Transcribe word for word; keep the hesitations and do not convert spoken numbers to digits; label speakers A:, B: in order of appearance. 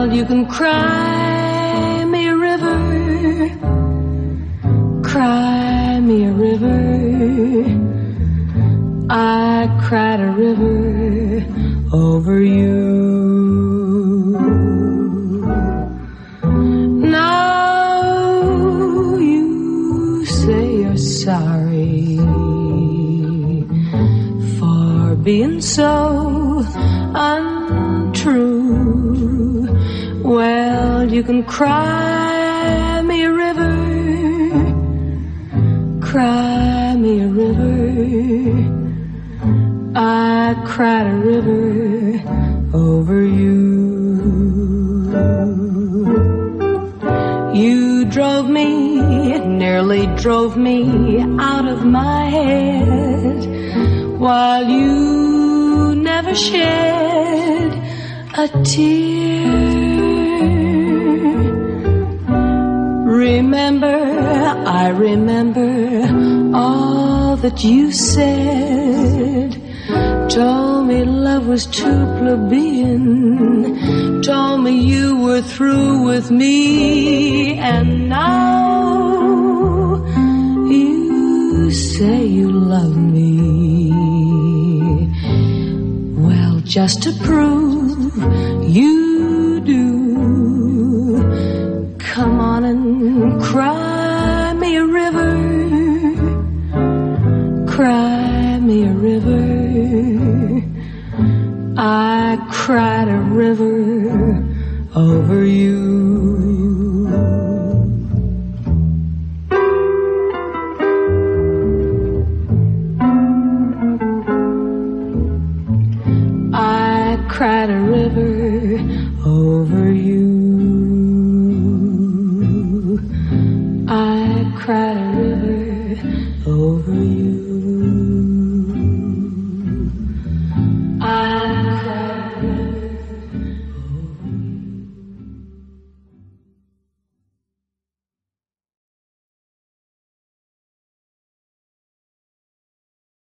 A: Well, you can cry me a river, cry me a river. I cried a river over you. Now you say you're sorry for being so untrue. Well, you can cry me a river, cry me a river. I cried a river over you. You drove me, nearly drove me out of my head, while you never shed a tear. Remember, I remember all that you said. Told me love was too plebeian, told me you were through with me, and now you say you love me. Well, just to prove you do, come on and cry me a river, cry me a river. I cried a river over you. I cried a river over you.